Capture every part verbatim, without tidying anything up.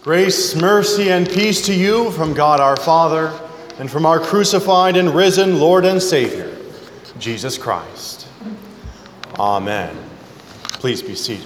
Grace, mercy, and peace to you from God our Father and from our crucified and risen Lord and Savior, Jesus Christ. Amen. Please be seated.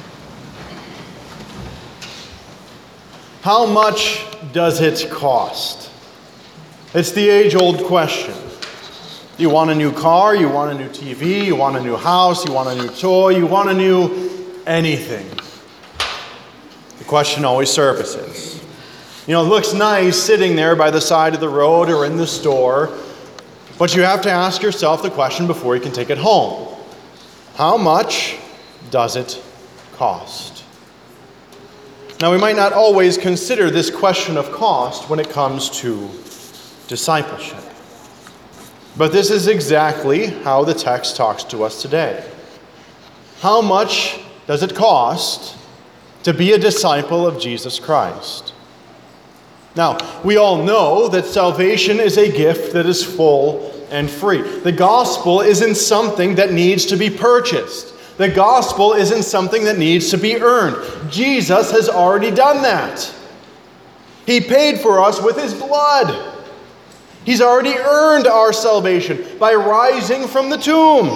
How much does it cost? It's the age-old question. You want a new car, you want a new T V, you want a new house, you want a new toy, you want a new anything. The question always surfaces. You know, it looks nice sitting there by the side of the road or in the store, but you have to ask yourself the question before you can take it home. How much does it cost? Now, we might not always consider this question of cost when it comes to discipleship. But this is exactly how the text talks to us today. How much does it cost to be a disciple of Jesus Christ? Now, we all know that salvation is a gift that is full and free. The gospel isn't something that needs to be purchased. The gospel isn't something that needs to be earned. Jesus has already done that. He paid for us with his blood. He's already earned our salvation by rising from the tomb.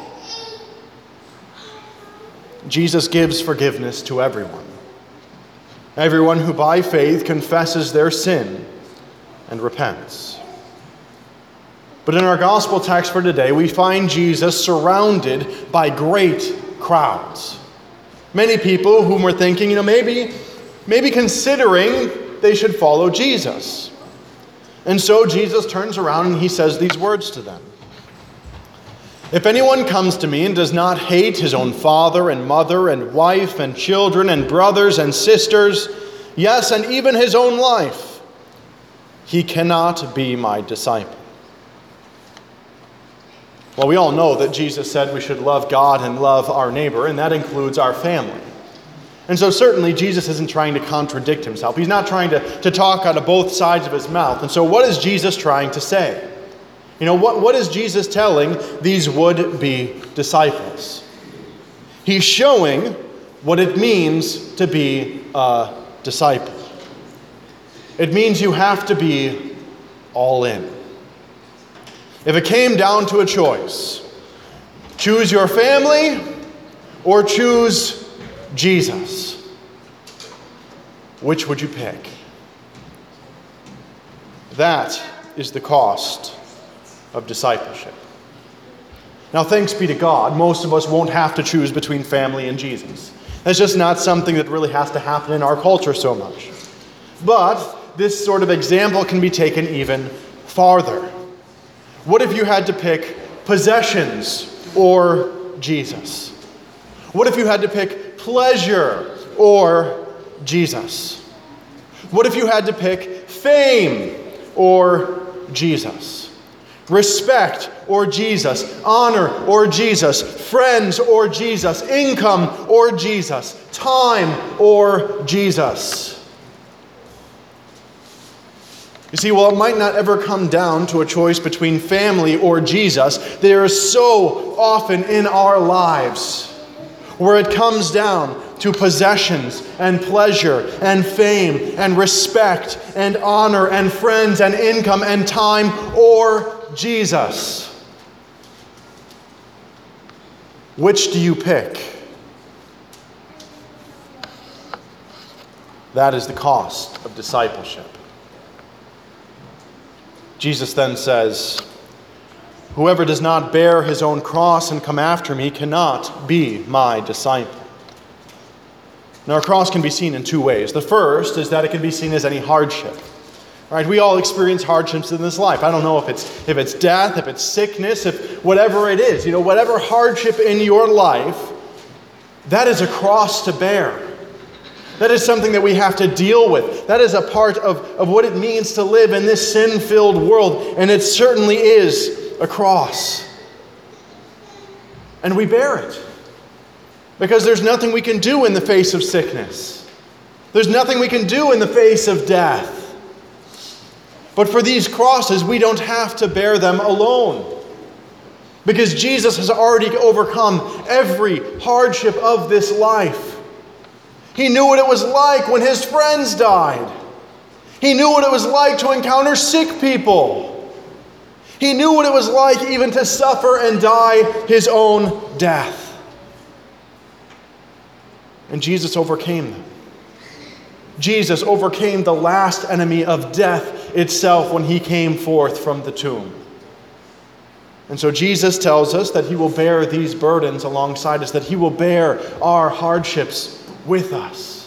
Jesus gives forgiveness to everyone. Everyone who by faith confesses their sin and repents. But in our gospel text for today, we find Jesus surrounded by great crowds. Many people whom were thinking, you know, maybe, maybe considering they should follow Jesus. And so Jesus turns around and he says these words to them. If anyone comes to me and does not hate his own father and mother and wife and children and brothers and sisters, yes, and even his own life, he cannot be my disciple. Well, we all know that Jesus said we should love God and love our neighbor, and that includes our family. And so certainly Jesus isn't trying to contradict himself. He's not trying to, to talk out of both sides of his mouth. And so what is Jesus trying to say? You know, what, what is Jesus telling these would-be disciples? He's showing what it means to be a disciple. It means you have to be all in. If it came down to a choice, choose your family or choose Jesus, which would you pick? That is the cost of discipleship. Now, thanks be to God, most of us won't have to choose between family and Jesus. That's just not something that really has to happen in our culture so much. But this sort of example can be taken even farther. What if you had to pick possessions or Jesus? What if you had to pick pleasure or Jesus? What if you had to pick fame or Jesus? Respect or Jesus? Honor or Jesus? Friends or Jesus? Income or Jesus? Time or Jesus? You see, while it might not ever come down to a choice between family or Jesus, there is so often in our lives where it comes down to possessions and pleasure and fame and respect and honor and friends and income and time or Jesus. Which do you pick? That is the cost of discipleship. Jesus then says, whoever does not bear his own cross and come after me cannot be my disciple. Now, our cross can be seen in two ways. The first is that it can be seen as any hardship. Right? We all experience hardships in this life. I don't know if it's if it's death, if it's sickness, if whatever it is. You know, whatever hardship in your life, that is a cross to bear. That is something that we have to deal with. That is a part of, of what it means to live in this sin-filled world. And it certainly is a cross. And we bear it. Because there's nothing we can do in the face of sickness. There's nothing we can do in the face of death. But for these crosses, we don't have to bear them alone. Because Jesus has already overcome every hardship of this life. He knew what it was like when his friends died. He knew what it was like to encounter sick people. He knew what it was like even to suffer and die his own death. And Jesus overcame them. Jesus overcame the last enemy of death itself when he came forth from the tomb. And so Jesus tells us that he will bear these burdens alongside us, that he will bear our hardships with us.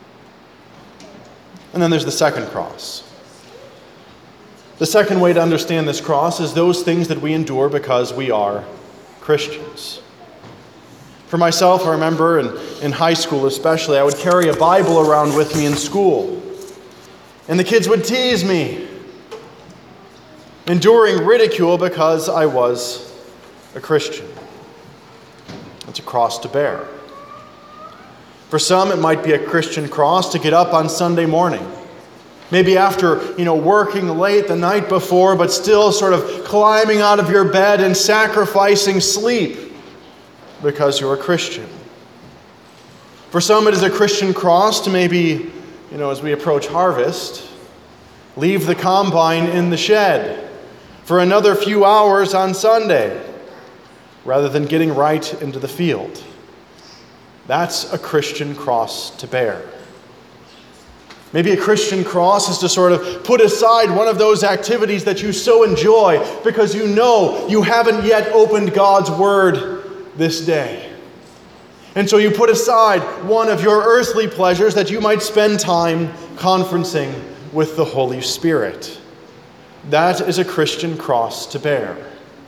And then there's the second cross. The second way to understand this cross is those things that we endure because we are Christians. For myself, I remember in, in high school especially, I would carry a Bible around with me in school. And the kids would tease me, enduring ridicule because I was a Christian. It's a cross to bear. For some, it might be a Christian cross to get up on Sunday morning. Maybe after, you know, working late the night before, but still sort of climbing out of your bed and sacrificing sleep because you're a Christian. For some, it is a Christian cross to maybe, you know, as we approach harvest, leave the combine in the shed for another few hours on Sunday, rather than getting right into the field. That's a Christian cross to bear. Maybe a Christian cross is to sort of put aside one of those activities that you so enjoy because you know you haven't yet opened God's Word this day. And so you put aside one of your earthly pleasures that you might spend time conferencing with the Holy Spirit. That is a Christian cross to bear.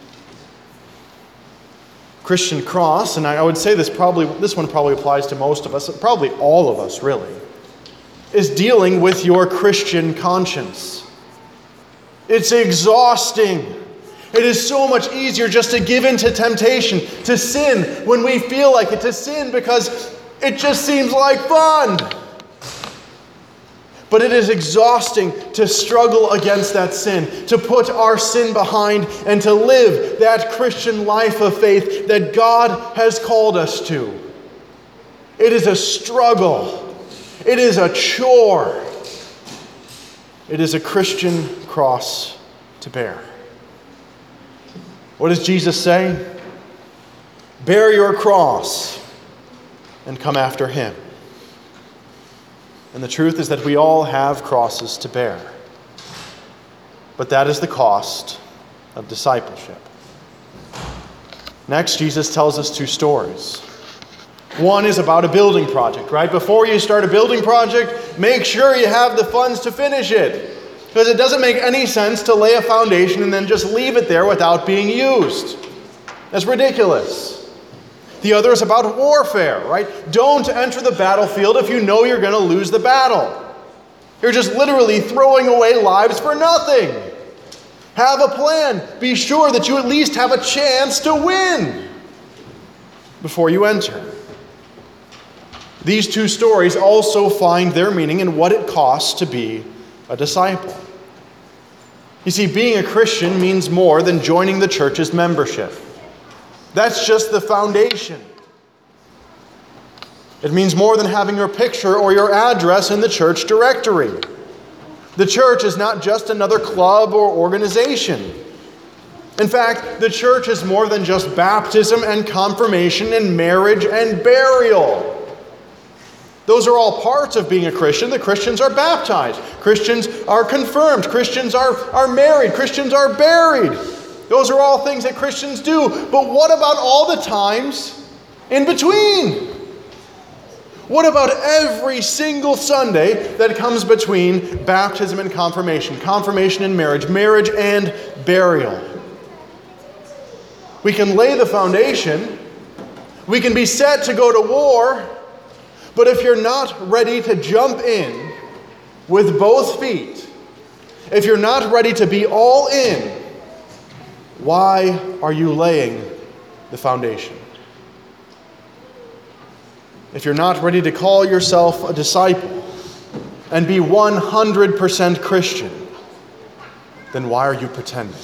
Christian cross, and I would say this probably this one probably applies to most of us, probably all of us really, is dealing with your Christian conscience. It's exhausting. It is so much easier just to give in to temptation, to sin when we feel like it, to sin because it just seems like fun. But it is exhausting to struggle against that sin, to put our sin behind and to live that Christian life of faith that God has called us to. It is a struggle. It is a chore. It is a Christian cross to bear. What does Jesus say? Bear your cross and come after him. And the truth is that we all have crosses to bear. But that is the cost of discipleship. Next, Jesus tells us two stories. One is about a building project, right? Before you start a building project, make sure you have the funds to finish it. Because it doesn't make any sense to lay a foundation and then just leave it there without being used. That's ridiculous. The other is about warfare, right? Don't enter the battlefield if you know you're going to lose the battle. You're just literally throwing away lives for nothing. Have a plan. Be sure that you at least have a chance to win before you enter. These two stories also find their meaning in what it costs to be a disciple. You see, being a Christian means more than joining the church's membership. That's just the foundation. It means more than having your picture or your address in the church directory. The church is not just another club or organization. In fact, the church is more than just baptism and confirmation and marriage and burial. Those are all parts of being a Christian. The Christians are baptized. Christians are confirmed. Christians are, are married. Christians are buried. Those are all things that Christians do. But what about all the times in between? What about every single Sunday that comes between baptism and confirmation, confirmation and marriage, marriage and burial? We can lay the foundation. We can be set to go to war. But if you're not ready to jump in with both feet, if you're not ready to be all in, why are you laying the foundation? If you're not ready to call yourself a disciple and be one hundred percent Christian, then why are you pretending?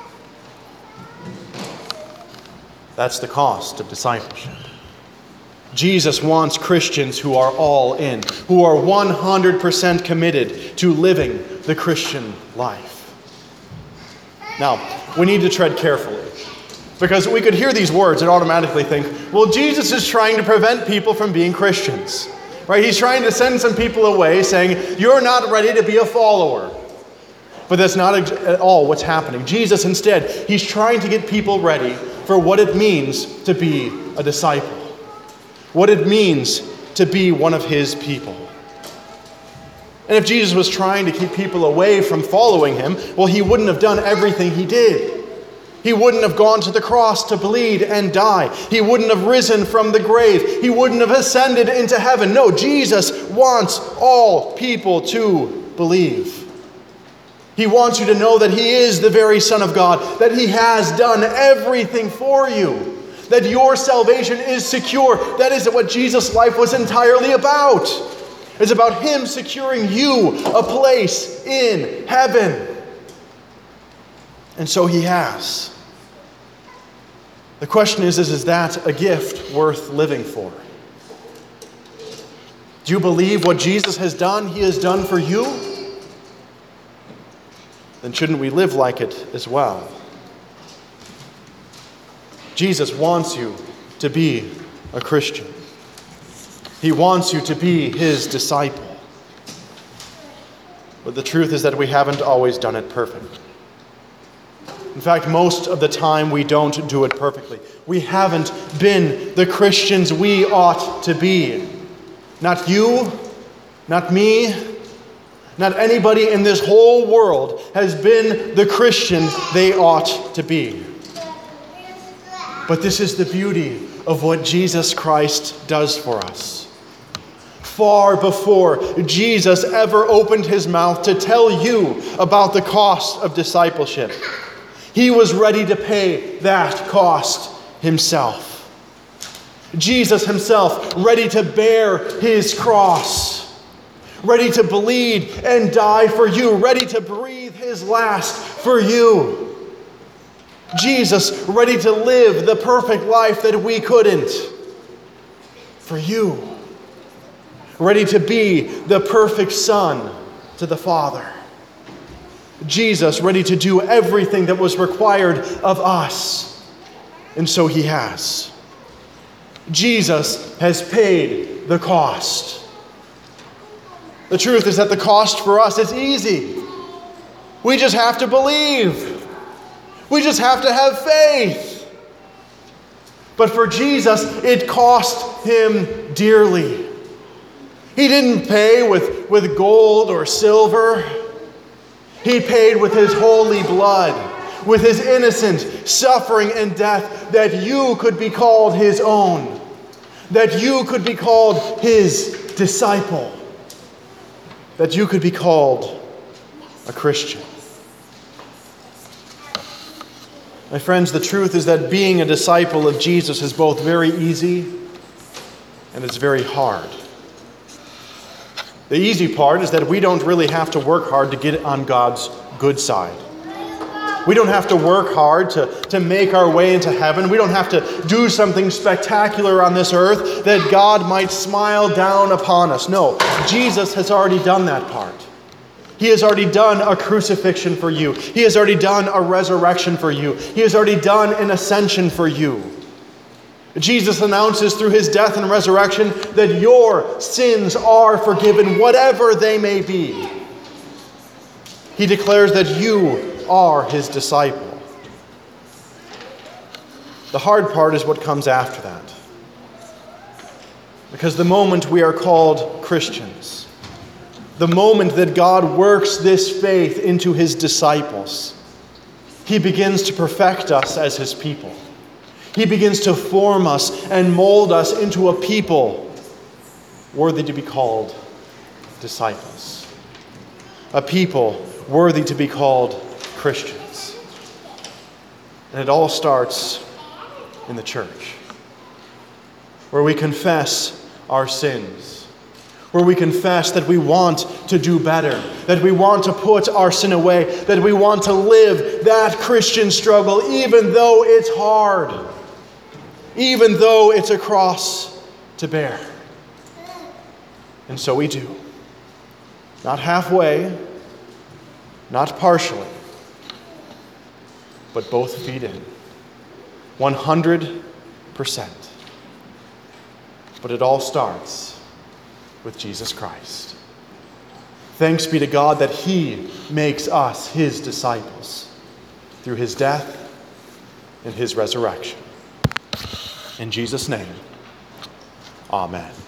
That's the cost of discipleship. Jesus wants Christians who are all in, who are one hundred percent committed to living the Christian life. Now, we need to tread carefully, because we could hear these words and automatically think, well, Jesus is trying to prevent people from being Christians, right? He's trying to send some people away saying, you're not ready to be a follower. But that's not at all what's happening. Jesus, instead, he's trying to get people ready for what it means to be a disciple, what it means to be one of his people. And if Jesus was trying to keep people away from following him, well, he wouldn't have done everything he did. He wouldn't have gone to the cross to bleed and die. He wouldn't have risen from the grave. He wouldn't have ascended into heaven. No, Jesus wants all people to believe. He wants you to know that he is the very Son of God, that he has done everything for you, that your salvation is secure. That is what Jesus' life was entirely about. It's about him securing you a place in heaven. And so he has. The question is, is, is that a gift worth living for? Do you believe what Jesus has done, he has done for you? Then shouldn't we live like it as well? Jesus wants you to be a Christian. He wants you to be his disciple. But the truth is that we haven't always done it perfectly. In fact, most of the time we don't do it perfectly. We haven't been the Christians we ought to be. Not you, not me, not anybody in this whole world has been the Christian they ought to be. But this is the beauty of what Jesus Christ does for us. Far before Jesus ever opened his mouth to tell you about the cost of discipleship, he was ready to pay that cost himself. Jesus himself ready to bear his cross, ready to bleed and die for you, ready to breathe his last for you. Jesus ready to live the perfect life that we couldn't for you. Ready to be the perfect Son to the Father. Jesus ready to do everything that was required of us. And so he has. Jesus has paid the cost. The truth is that the cost for us is easy. We just have to believe. We just have to have faith. But for Jesus, it cost him dearly. He didn't pay with, with gold or silver. He paid with his holy blood, with his innocent suffering and death, that you could be called his own, that you could be called his disciple, that you could be called a Christian. My friends, the truth is that being a disciple of Jesus is both very easy and it's very hard. The easy part is that we don't really have to work hard to get on God's good side. We don't have to work hard to, to make our way into heaven. We don't have to do something spectacular on this earth that God might smile down upon us. No, Jesus has already done that part. He has already done a crucifixion for you. He has already done a resurrection for you. He has already done an ascension for you. Jesus announces through his death and resurrection that your sins are forgiven, whatever they may be. He declares that you are his disciple. The hard part is what comes after that. Because the moment we are called Christians, the moment that God works this faith into his disciples, he begins to perfect us as his people. He begins to form us and mold us into a people worthy to be called disciples. A people worthy to be called Christians. And it all starts in the church, where we confess our sins, where we confess that we want to do better, that we want to put our sin away, that we want to live that Christian struggle even though it's hard. Even though it's a cross, to bear. And so we do. Not halfway, not partially, but both feet in. one hundred percent. But it all starts with Jesus Christ. Thanks be to God that He makes us His disciples through His death and His resurrection. In Jesus' name, amen.